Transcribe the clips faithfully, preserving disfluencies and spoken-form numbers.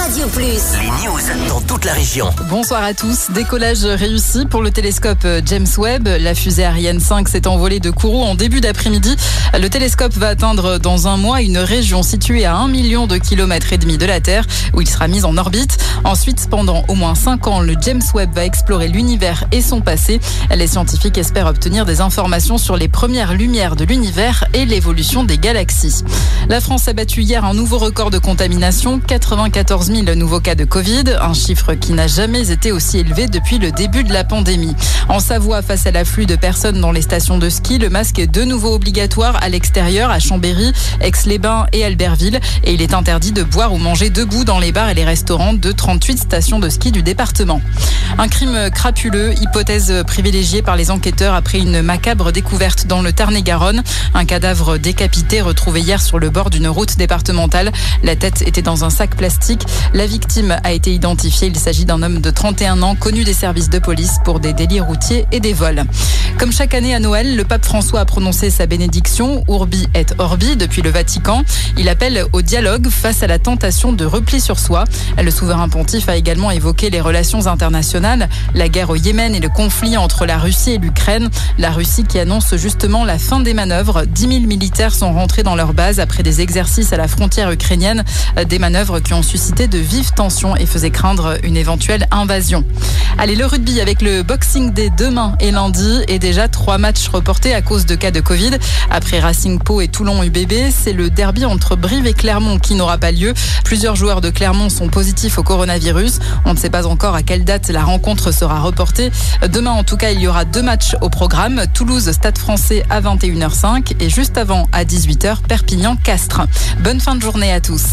Radio Plus. Les news dans toute la région. Bonsoir à tous. Décollage réussi pour le télescope James Webb. La fusée Ariane cinq s'est envolée de Kourou en début d'après-midi. Le télescope va atteindre dans un mois une région située à un million de kilomètres et demi de la Terre où il sera mis en orbite. Ensuite, pendant au moins cinq ans, le James Webb va explorer l'univers et son passé. Les scientifiques espèrent obtenir des informations sur les premières lumières de l'univers et l'évolution des galaxies. La France a battu hier un nouveau record de contamination, quatre-vingt-quatorze mille nouveaux cas de Covid, un chiffre qui n'a jamais été aussi élevé depuis le début de la pandémie. En Savoie, face à l'afflux de personnes dans les stations de ski, le masque est de nouveau obligatoire à l'extérieur, à Chambéry, Aix-les-Bains et Albertville. Et il est interdit de boire ou manger debout dans les bars et les restaurants de trente-huit stations de ski du département. Un crime crapuleux, hypothèse privilégiée par les enquêteurs après une macabre découverte dans le Tarn-et-Garonne. Un cadavre décapité retrouvé hier sur le bord d'une route départementale. La tête était dans un sac plastique. La victime a été identifiée. Il s'agit d'un homme de trente et un ans, connu des services de police pour des délits routiers et des vols. Comme chaque année à Noël, le pape François a prononcé sa bénédiction, Urbi et Orbi, depuis le Vatican. Il appelle au dialogue face à la tentation de repli sur soi. Le souverain pontife a également évoqué les relations internationales, la guerre au Yémen et le conflit entre la Russie et l'Ukraine. La Russie qui annonce justement la fin des manœuvres. dix mille militaires sont rentrés dans leur base après des exercices à la frontière ukrainienne. Des manœuvres qui ont suscité de vives tensions et faisaient craindre une éventuelle invasion. Allez, le rugby avec le Boxing Day demain et lundi et déjà trois matchs reportés à cause de cas de Covid. Après Racing Pau et Toulon U B B, c'est le derby entre Brive et Clermont qui n'aura pas lieu. Plusieurs joueurs de Clermont sont positifs au coronavirus. On ne sait pas encore à quelle date la rencontre sera reportée. Demain, en tout cas, il y aura deux matchs au programme. Toulouse, Stade Français à vingt et une heures cinq et juste avant à dix-huit heures, Perpignan-Castres. Bonne fin de journée à tous.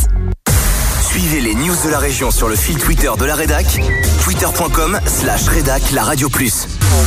Suivez les news de la région sur le fil Twitter de la rédac, twitter point com slash rédac la radio plus.